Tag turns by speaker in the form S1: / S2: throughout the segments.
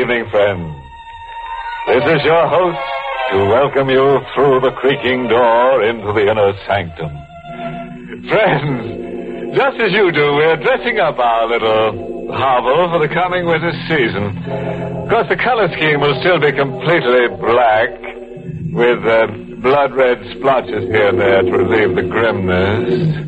S1: evening, friends. This is your host to welcome you through the creaking door into the inner sanctum. Friends, just as you do, we're dressing up our little hovel for the coming winter season. Of course, the color scheme will still be completely black, with blood-red splotches here and there to relieve the grimness.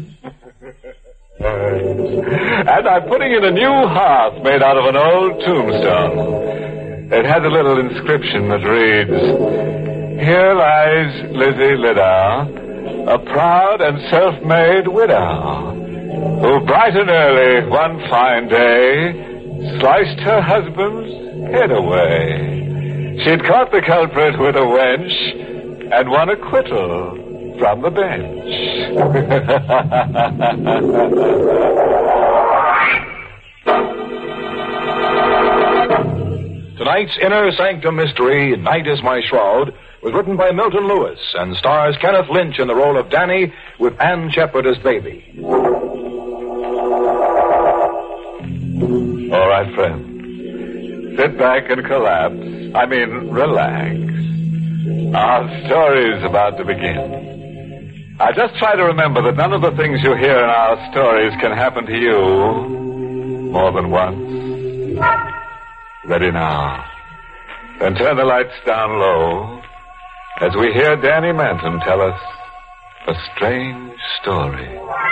S1: And I'm putting in a new hearth made out of an old tombstone. It has a little inscription that reads, "Here lies Lizzie Liddow, a proud and self-made widow, who bright and early one fine day sliced her husband's head away. She'd caught the culprit with a wench and won acquittal from the bench."
S2: Tonight's Inner Sanctum Mystery, Night is My Shroud, was written by Milton Lewis and stars Kenneth Lynch in the role of Danny with Ann Shepard as Baby.
S1: All right, friends. Sit back and relax. Our story's about to begin. I just try to remember that none of the things you hear in our stories can happen to you more than once. Ready now. Then turn the lights down low as we hear Danny Manton tell us a strange story.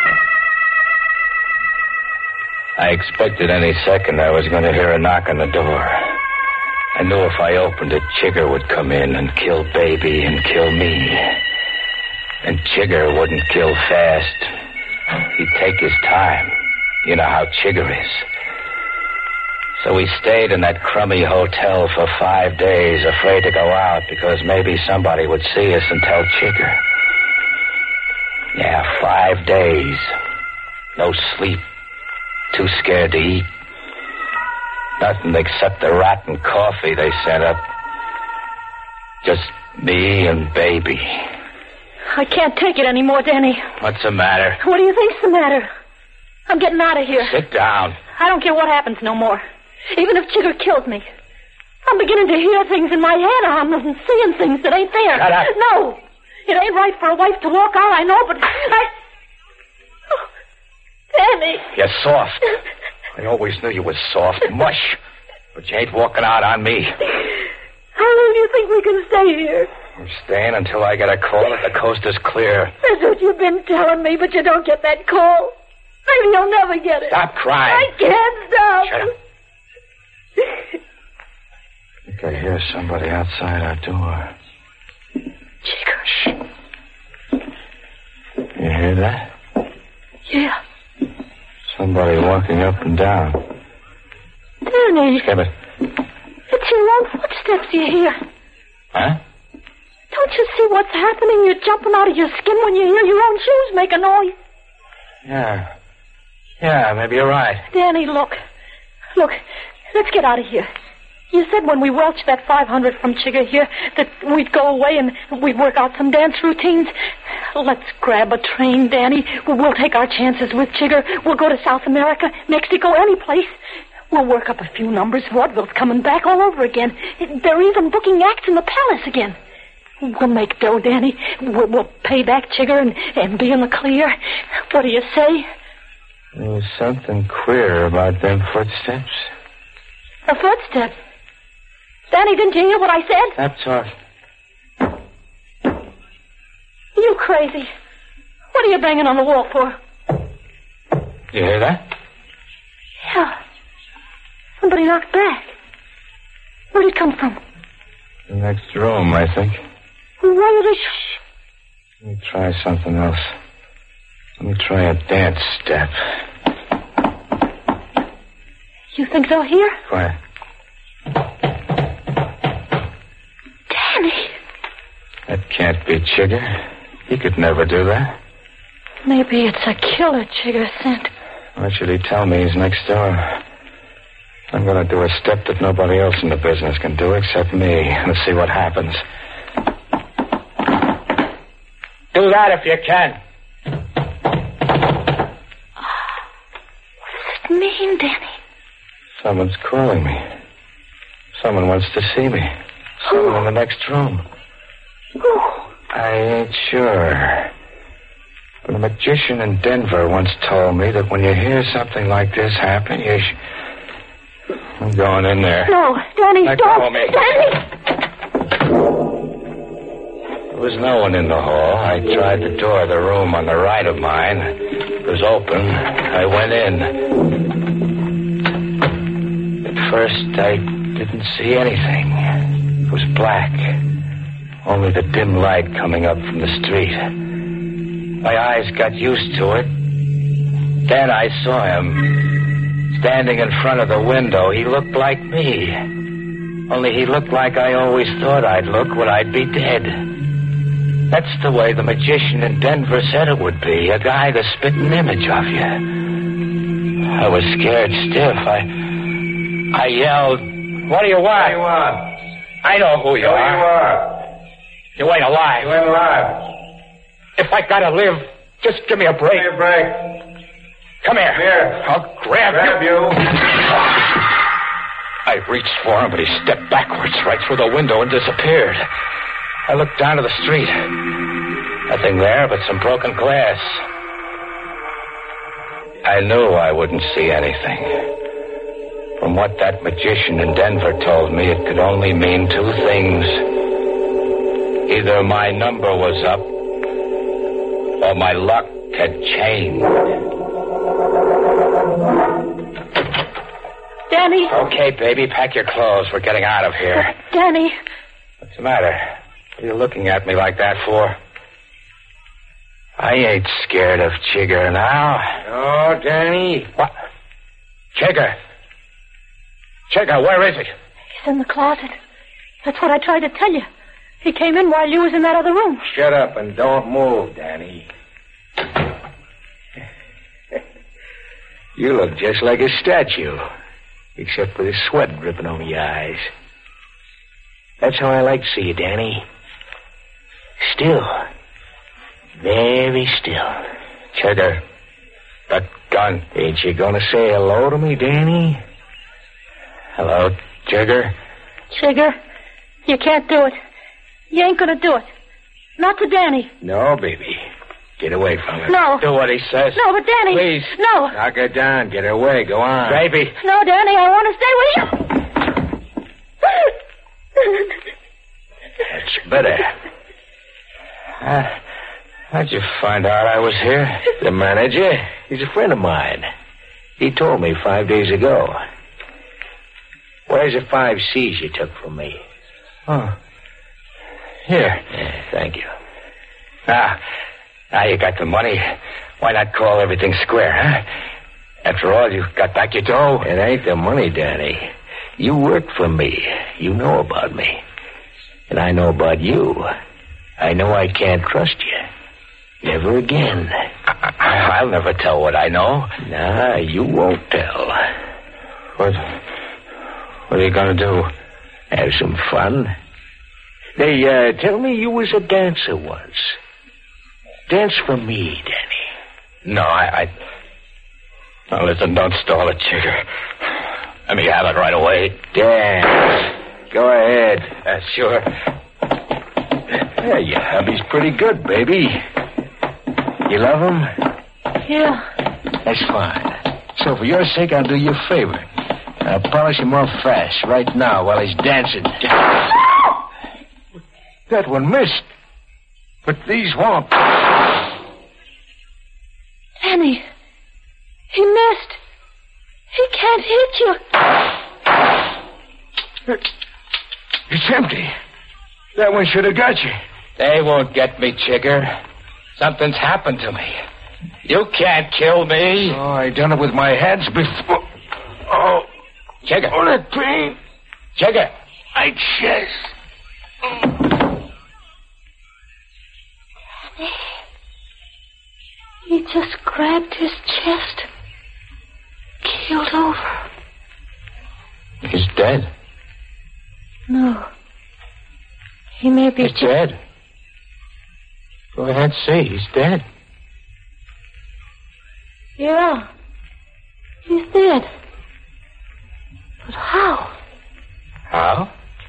S3: I expected any second I was going to hear a knock on the door. I knew if I opened it, Chigger would come in and kill Baby and kill me. And Chigger wouldn't kill fast. He'd take his time. You know how Chigger is. So we stayed in that crummy hotel for 5 days, afraid to go out because maybe somebody would see us and tell Chigger. Yeah, 5 days. No sleep. Too scared to eat. Nothing except the rotten coffee they sent up. Just me and Baby.
S4: I can't take it anymore, Danny.
S3: What's the matter?
S4: What do you think's the matter? I'm getting out of here.
S3: Sit down.
S4: I don't care what happens no more. Even if Chigger kills me. I'm beginning to hear things in my head. I'm seeing things that ain't there.
S3: Shut up.
S4: No. It ain't right for a wife to walk out, I know, but Oh, Danny.
S3: You're soft. I always knew you was soft. Mush. But you ain't walking out on me.
S4: How long do you think we can stay here?
S3: I'm staying until I get a call that the coast is clear.
S4: That's what you've been telling me, but you don't get that call. Maybe you'll never get it.
S3: Stop crying.
S4: I can't stop.
S3: Shut up. I think I hear somebody outside our door.
S4: Chigger.
S3: Shh. You hear that?
S4: Yeah.
S3: Somebody walking up and down.
S4: Danny.
S3: Skip it.
S4: It's your own footsteps you hear.
S3: Huh?
S4: Don't you see what's happening? You're jumping out of your skin when you hear your own shoes make a noise.
S3: Yeah, maybe you're right.
S4: Danny, look. Look, let's get out of here. You said when we welched that 500 from Chigger here that we'd go away and we'd work out some dance routines. Let's grab a train, Danny. We'll take our chances with Chigger. We'll go to South America, Mexico, any place. We'll work up a few numbers. Vaudeville's coming back all over again. They're even booking acts in the palace again. We'll make dough, Danny. We'll pay back Chigger and be in the clear. What do you say?
S3: There was something queer about them footsteps.
S4: A footstep? Danny, didn't you hear what I said?
S3: Stop talking.
S4: You crazy. What are you banging on the wall for?
S3: You hear that?
S4: Yeah. Somebody knocked back. Where'd it come from?
S3: The next room, I think.
S4: Why are they...
S3: Let me try something else. Let me try a dance step.
S4: You think they'll hear?
S3: Quiet.
S4: Danny.
S3: That can't be Chigger. He could never do that.
S4: Maybe it's a killer Chigger sent.
S3: Why should he tell me he's next door? I'm going to do a step that nobody else in the business can do except me. Let's see what happens. Do that if you can.
S4: What does it mean, Danny?
S3: Someone's calling me. Someone wants to see me. Someone in the next room. I ain't sure. But a magician in Denver once told me that when you hear something like this happen, I'm going in there.
S4: No, Danny,
S3: Let
S4: don't.
S3: go of me.
S4: Danny!
S3: There was no one in the hall. I tried the door of the room on the right of mine. It was open. I went in. At first, I didn't see anything. It was black. Only the dim light coming up from the street. My eyes got used to it. Then I saw him. Standing in front of the window. He looked like me. Only he looked like I always thought I'd look when I'd be dead. That's the way the magician in Denver said it would be. A guy the spitting image of you. I was scared stiff. I yelled, "What do you want?"
S2: What do you want?
S3: I know who you are.
S2: You are.
S3: You ain't alive.
S2: You ain't alive.
S3: If I gotta live, just give me a break.
S2: Give me a break.
S3: Come here.
S2: Here.
S3: I'll grab
S2: you.
S3: I reached for him, but he stepped backwards right through the window and disappeared. I looked down to the street. Nothing there but some broken glass. I knew I wouldn't see anything. From what that magician in Denver told me, it could only mean two things. Either my number was up, or my luck had changed.
S4: Danny.
S3: Okay, baby, pack your clothes. We're getting out of here.
S4: Danny.
S3: What's the matter? What are you looking at me like that for? I ain't scared of Chigger now.
S2: Oh, Danny.
S3: What? Chigger. Chigger, where is he?
S4: He's in the closet. That's what I tried to tell you. He came in while you was in that other room.
S2: Shut up and don't move, Danny. You look just like a statue, except for the sweat dripping over your eyes. That's how I like to see you, Danny. Still. Very still.
S3: Chigger, that gun.
S2: Ain't you gonna say hello to me, Danny?
S3: Hello, Chigger.
S4: Chigger, you can't do it. You ain't gonna do it. Not to Danny.
S2: No, baby. Get away from her.
S4: No.
S3: Do what he says.
S4: No, but Danny.
S3: Please.
S4: No.
S2: Knock her down. Get her away. Go on.
S3: Baby.
S4: No, Danny, I want to stay with you.
S2: That's better.
S3: How'd you find out I was here?
S2: The manager, he's a friend of mine. He told me 5 days ago. Where's the 5 C's you took from me?
S3: Oh. Here.
S2: Yeah, thank you.
S3: Now you got the money. Why not call everything square, huh? After all, you got back your dough.
S2: It ain't the money, Danny. You work for me. You know about me. And I know about you. I know I can't trust you. Never again.
S3: I'll never tell what I know.
S2: Nah, you won't tell.
S3: What are you going to do?
S2: Have some fun. They tell me you was a dancer once. Dance for me, Danny.
S3: No, Now, listen, don't stall it, Chigger. Let me have it right away.
S2: Dance. Go ahead.
S3: Sure.
S2: Yeah, your hubby's pretty good, baby. You love him?
S4: Yeah.
S2: That's fine. So for your sake, I'll do you a favor. I'll polish him off fast right now while he's dancing. That one missed. But these won't.
S4: Danny. He missed. He can't hit you.
S2: It's empty. That one should have got you.
S3: They won't get me, Chigger. Something's happened to me. You can't kill me.
S2: Oh, I done it with my hands before. Oh,
S3: Chigger.
S2: oh, that pain.
S3: Chigger.
S2: My chest.
S4: He just grabbed his chest. Keeled over.
S3: He's dead.
S4: No. He may be
S3: He's dead. Go ahead, see. He's dead.
S4: Yeah. He's dead. But how?
S3: How?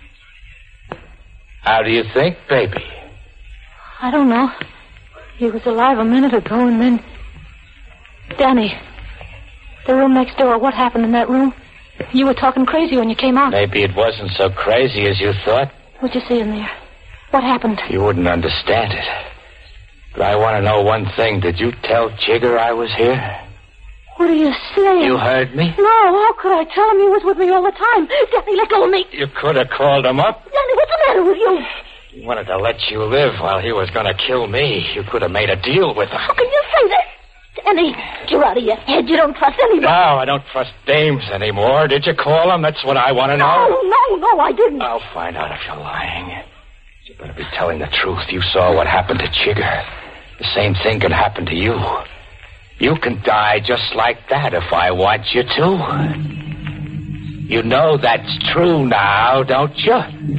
S3: How do you think, baby?
S4: I don't know. He was alive a minute ago, and then... Danny, the room next door, what happened in that room? You were talking crazy when you came out.
S3: Maybe it wasn't so crazy as you thought.
S4: What'd you see in there? What happened?
S3: You wouldn't understand it. But I want to know one thing. Did you tell Chigger I was here?
S4: What are you saying?
S3: You heard me?
S4: No, how could I tell him he was with me all the time? Danny, let go of me.
S3: You could have called him up.
S4: Danny, what's the matter with you?
S3: He wanted to let you live while he was going to kill me. You could have made a deal with him.
S4: How can you say that? Danny, you're out of your head. You don't trust anybody.
S3: No, I don't trust dames anymore. Did you call him? That's what I want to know.
S4: No, I didn't.
S3: I'll find out if you're lying. You better be telling the truth. You saw what happened to Chigger. The same thing could happen to you. You can die just like that if I want you to. You know that's true now, don't you?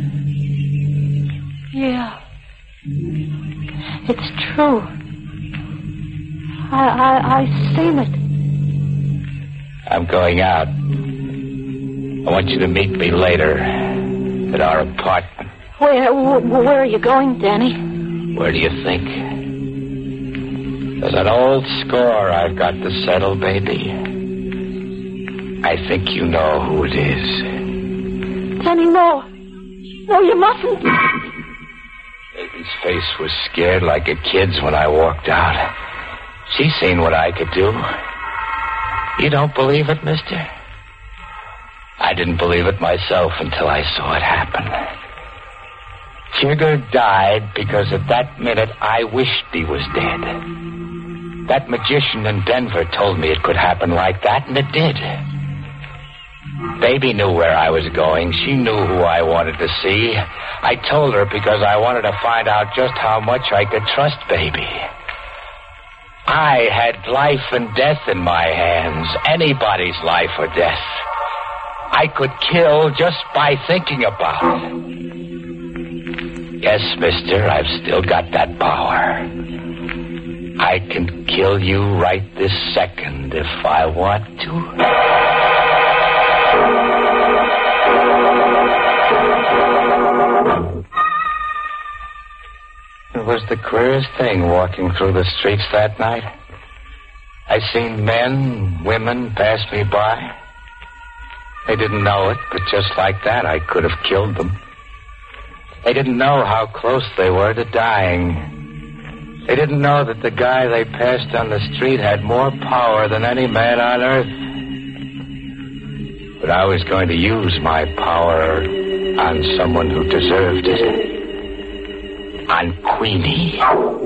S4: Yeah. It's true. I seen it.
S3: I'm going out. I want you to meet me later at our apartment.
S4: Where are you going, Danny?
S3: Where do you think? There's an old score I've got to settle, baby. I think you know who it is.
S4: Danny, no. No, you mustn't.
S3: Baby's face was scared like a kid's when I walked out. She seen what I could do. You don't believe it, mister? I didn't believe it myself until I saw it happen. Chigger died because at that minute I wished he was dead. That magician in Denver told me it could happen like that, and it did. Baby knew where I was going. She knew who I wanted to see. I told her because I wanted to find out just how much I could trust Baby. I had life and death in my hands, anybody's life or death. I could kill just by thinking about it. Yes, mister, I've still got that power. I can kill you right this second if I want to. It was the queerest thing walking through the streets that night. I seen men, women pass me by. They didn't know it, but just like that, I could have killed them. They didn't know how close they were to dying. They didn't know that the guy they passed on the street had more power than any man on earth. But I was going to use my power on someone who deserved it. On Queenie.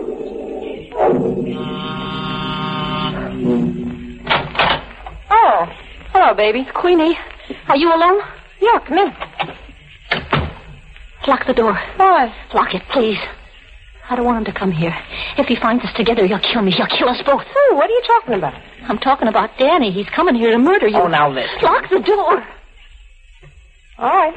S4: Oh, hello, baby. Queenie, are you alone? Yeah, come in. Lock the door. Why? Lock it, please. I don't want him to come here. If he finds us together, he'll kill me. He'll kill us both.
S5: Oh, what are you talking about?
S4: I'm talking about Danny. He's coming here to murder you.
S5: Oh, now listen.
S4: Lock the door.
S5: All right.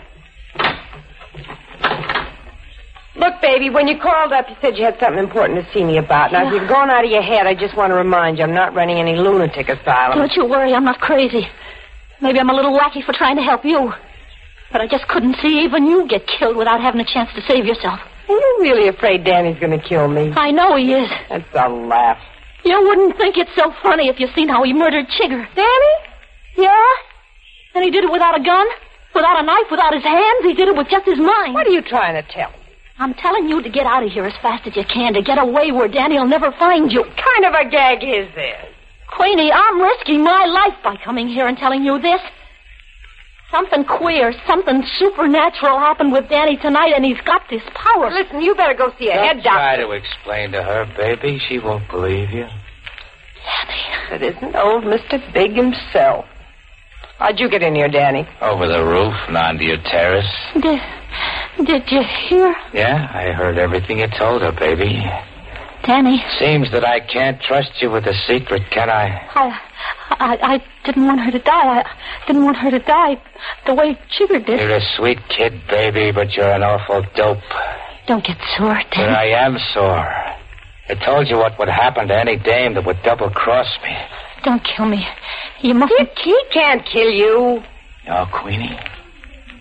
S5: Look, baby, when you called up, you said you had something important to see me about. Now, if you've gone out of your head, I just want to remind you I'm not running any lunatic asylum.
S4: Don't you worry. I'm not crazy. Maybe I'm a little wacky for trying to help you. But I just couldn't see even you get killed without having a chance to save yourself.
S5: Are you really afraid Danny's going to kill me?
S4: I know he is.
S5: That's a laugh.
S4: You wouldn't think it's so funny if you seen how he murdered Chigger.
S5: Danny?
S4: Yeah? And he did it without a gun, without a knife, without his hands. He did it with just his mind.
S5: What are you trying to tell me?
S4: I'm telling you to get out of here as fast as you can, to get away where Danny'll never find you.
S5: What kind of a gag is this?
S4: Queenie, I'm risking my life by coming here and telling you this. Something queer, something supernatural happened with Danny tonight, and he's got this power.
S5: Listen, you better go see a head doctor.
S3: Try to explain to her, baby. She won't believe you.
S4: Danny.
S5: It isn't old Mr. Big himself. How'd you get in here, Danny?
S3: Over the roof and onto your terrace.
S4: Did you hear?
S3: Yeah, I heard everything you told her, baby.
S4: Danny.
S3: Seems that I can't trust you with a secret, can I?
S4: I didn't want her to die. I didn't want her to die the way Chigger did.
S3: You're a sweet kid, baby, but you're an awful dope.
S4: Don't get sore, Danny.
S3: But I am sore. I told you what would happen to any dame that would double-cross me.
S4: Don't kill me. You mustn't.
S5: He can't kill you.
S3: Oh, Queenie?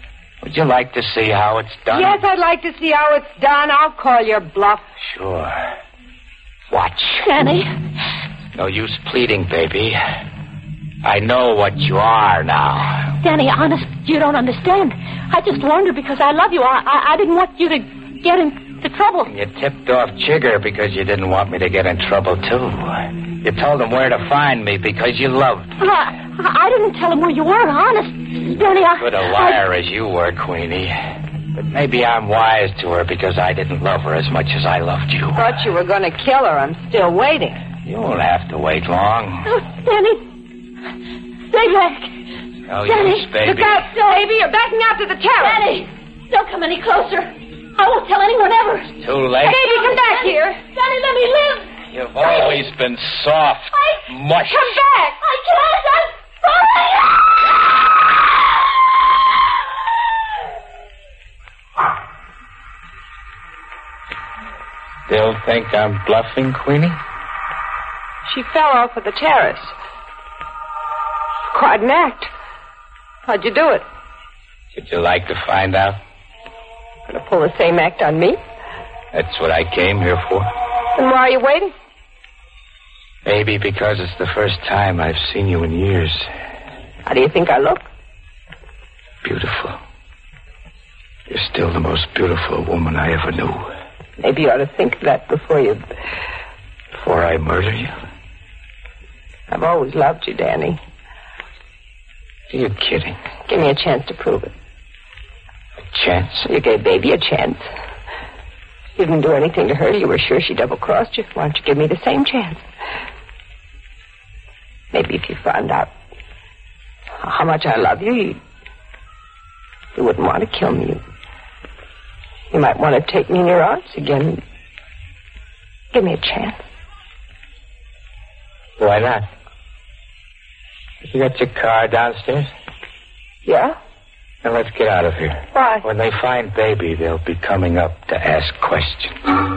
S3: Would you like to see how it's done?
S5: Yes, I'd like to see how it's done. I'll call your bluff.
S3: Sure. Watch.
S4: Danny.
S3: No use pleading, baby. I know what you are now.
S4: Danny, honest, you don't understand. I just warned her because I love you. I didn't want you to get into trouble.
S3: You tipped off Chigger because you didn't want me to get in trouble, too. You told him where to find me because you loved me.
S4: I didn't tell him where you were, honest. Danny,
S3: Good a liar as you were, Queenie. But maybe I'm wise to her because I didn't love her as much as I loved you.
S5: Thought you were going to kill her. I'm still waiting.
S3: You won't have to wait long.
S4: Oh, Danny. Stay back.
S3: No
S4: Danny,
S3: use, baby.
S5: Look out, baby. You're backing out to the terrace.
S4: Danny, don't come any closer. I won't tell anyone ever.
S3: It's too late.
S5: Baby, come back here.
S4: Danny, let me live.
S3: You've always been soft. Mush.
S5: Come back.
S4: I can't. I'm sorry.
S3: Still think I'm bluffing, Queenie?
S5: She fell off of the terrace. Quite an act. How'd you do it?
S3: Would you like to find out?
S5: Gonna pull the same act on me?
S3: That's what I came here for.
S5: Then why are you waiting?
S3: Maybe because it's the first time I've seen you in years.
S5: How do you think I look?
S3: Beautiful. You're still the most beautiful woman I ever knew.
S5: Maybe you ought to think of that before
S3: I murder you?
S5: I've always loved you, Danny.
S3: Are you kidding?
S5: Give me a chance to prove it.
S3: A chance?
S5: You gave Baby a chance. You didn't do anything to her. You were sure she double-crossed you. Why don't you give me the same chance? Maybe if you found out how much I love you, you wouldn't want to kill me. You might want to take me in your arms again. Give me a chance.
S3: Why not? You got your car downstairs?
S5: Yeah?
S3: Then let's get out of here.
S5: Why?
S3: When they find Baby, they'll be coming up to ask questions.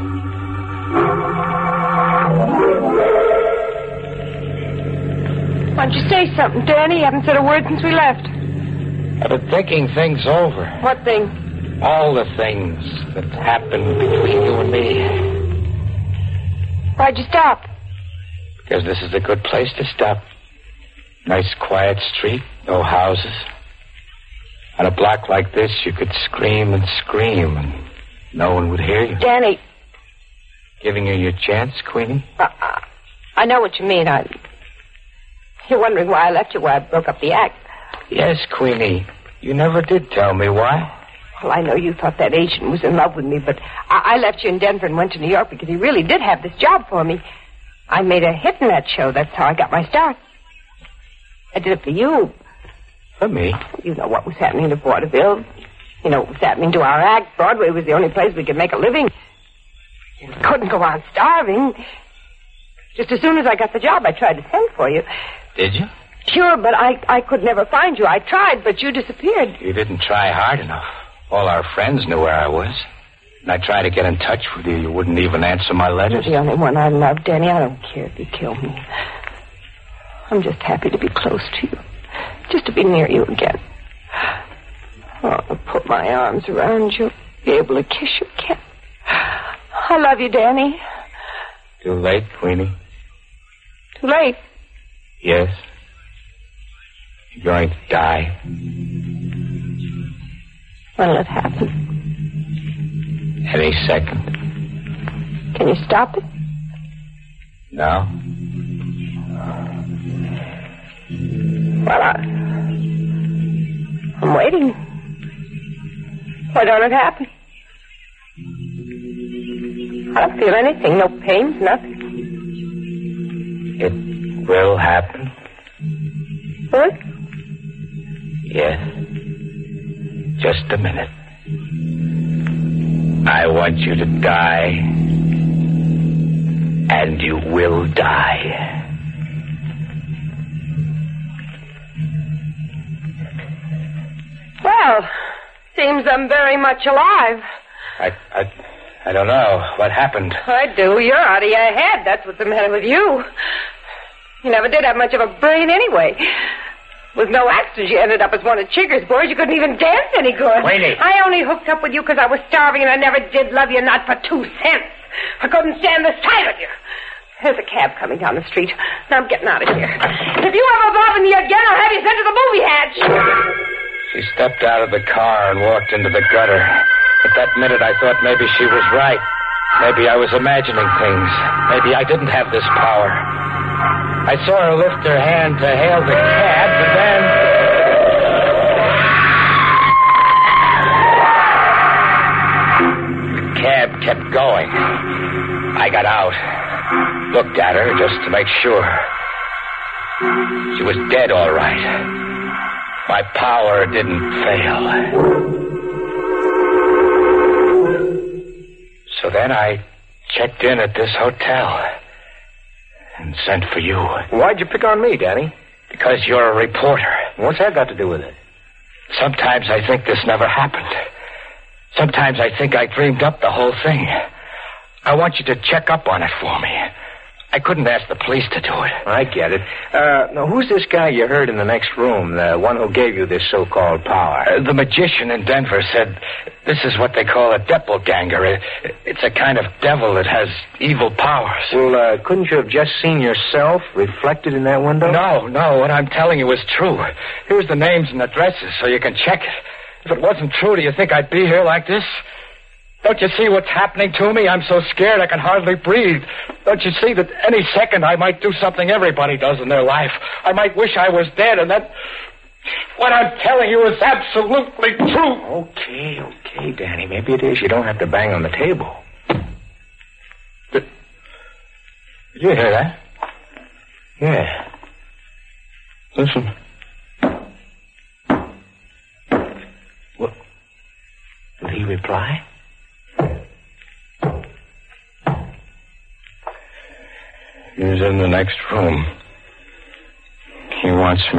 S5: Why don't you say something, Danny? You haven't said a word since we left.
S3: I've been thinking things over.
S5: What thing?
S3: All the things that happened between you and me.
S5: Why'd you stop?
S3: Because this is a good place to stop. Nice, quiet street, no houses. On a block like this, you could scream and scream, and no one would hear you.
S5: Danny.
S3: Giving you your chance, Queenie?
S5: I know what you mean. You're wondering why I left you, why I broke up the act.
S3: Yes, Queenie. You never did tell me why.
S5: Well, I know you thought that agent was in love with me, but I left you in Denver and went to New York because he really did have this job for me. I made a hit in that show. That's how I got my start. I did it for you.
S3: For me?
S5: You know what was happening to vaudeville. You know what was happening to our act. Broadway was the only place we could make a living. We couldn't go on starving. Just as soon as I got the job, I tried to send for you.
S3: Did you?
S5: Sure, but I could never find you. I tried, but you disappeared.
S3: You didn't try hard enough. All our friends knew where I was. And I tried to get in touch with you. You wouldn't even answer my letters.
S5: You're the only one I love, Danny. I don't care if you kill me. I'm just happy to be close to you. Just to be near you again. I'll put my arms around you. Be able to kiss you again. I love you, Danny.
S3: Too late, Queenie.
S5: Too late.
S3: Yes. You're going to die.
S5: When'll it happen?
S3: Any second.
S5: Can you stop it?
S3: No?
S5: Well, I'm waiting. Why don't it happen? I don't feel anything. No pain, nothing.
S3: It will happen.
S5: What?
S3: Yes. Just a minute. I want you to die. And you will die.
S5: Well, seems I'm very much alive.
S3: I don't know. What happened?
S5: I do. You're out of your head. That's what's the matter with you. You never did have much of a brain anyway. With no accident, you ended up as one of Chigger's boys. You couldn't even dance any good.
S3: Queenie.
S5: I only hooked up with you because I was starving and I never did love you, not for 2 cents. I couldn't stand the sight of you. There's a cab coming down the street. Now I'm getting out of here. If you ever bother me again, I'll have you sent to the movie hatch.
S3: She stepped out of the car and walked into the gutter. At that minute, I thought maybe she was right. Maybe I was imagining things. Maybe I didn't have this power. I saw her lift her hand to hail the cab, but then... the cab kept going. I got out, looked at her just to make sure. She was dead, all right. My power didn't fail. So then I checked in at this hotel and sent for you.
S2: Why'd you pick on me, Danny?
S3: Because you're a reporter.
S2: What's that got to do with it?
S3: Sometimes I think this never happened. Sometimes I think I dreamed up the whole thing. I want you to check up on it for me. I couldn't ask the police to do it.
S2: I get it. Now, who's this guy you heard in the next room, the one who gave you this so-called power?
S3: The magician in Denver said this is what they call a doppelganger. It's a kind of devil that has evil powers.
S2: Well, couldn't you have just seen yourself reflected in that window?
S3: No. What I'm telling you is true. Here's the names and addresses so you can check it. If it wasn't true, do you think I'd be here like this? Don't you see what's happening to me? I'm so scared I can hardly breathe. Don't you see that any second I might do something everybody does in their life? I might wish I was dead, and that what I'm telling you is absolutely true.
S2: Okay, Danny. Maybe it is. You don't have to bang on the table.
S3: Did you hear that?
S2: Yeah.
S3: Listen.
S2: What? Did he reply?
S3: He's in the next room. He wants me.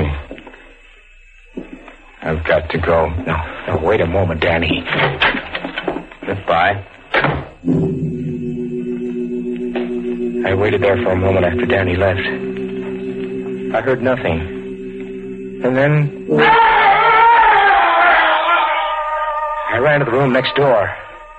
S3: I've got to go.
S2: No, wait a moment, Danny.
S3: Goodbye.
S2: I waited there for a moment after Danny left. I heard nothing. And then... I ran to the room next door.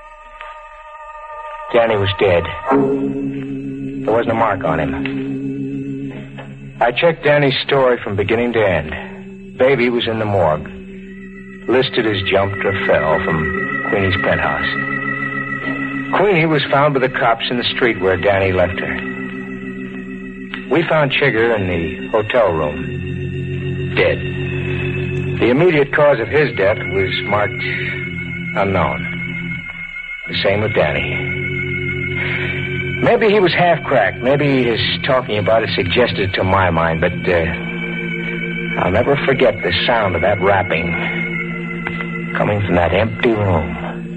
S2: Danny was dead. There wasn't a mark on him. I checked Danny's story from beginning to end. Baby was in the morgue. Listed as jumped or fell from Queenie's penthouse. Queenie was found by the cops in the street where Danny left her. We found Chigger in the hotel room, dead. The immediate cause of his death was marked unknown. The same with Danny. Maybe he was half-cracked. Maybe his talking about it suggested it to my mind, but I'll never forget the sound of that rapping coming from that empty room.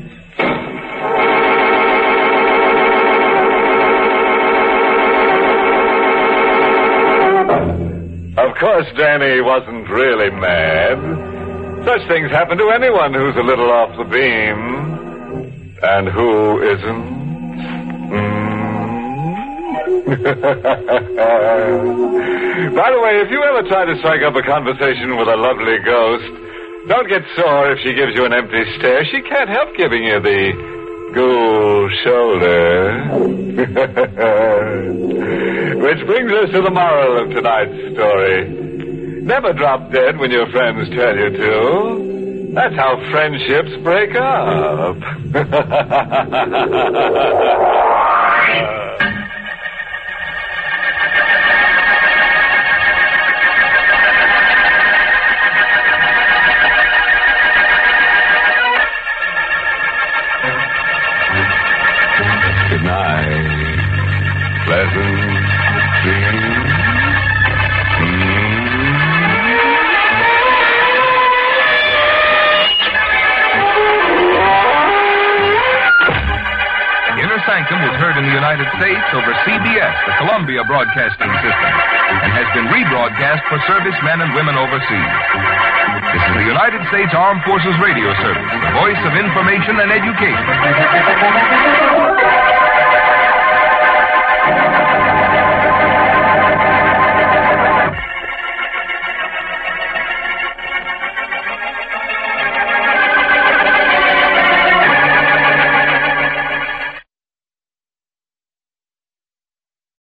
S1: Of course, Danny wasn't really mad. Such things happen to anyone who's a little off the beam. And who isn't? By the way, if you ever try to strike up a conversation with a lovely ghost, don't get sore if she gives you an empty stare. She can't help giving you the ghoul shoulder. Which brings us to the moral of tonight's story. Never drop dead when your friends tell you to. That's how friendships break up. Good night. Pleasant dreams.
S6: Inner Sanctum was heard in the United States over CBS, the Columbia Broadcasting System, and has been rebroadcast for servicemen and women overseas. This is the United States Armed Forces Radio Service, the voice of information and education.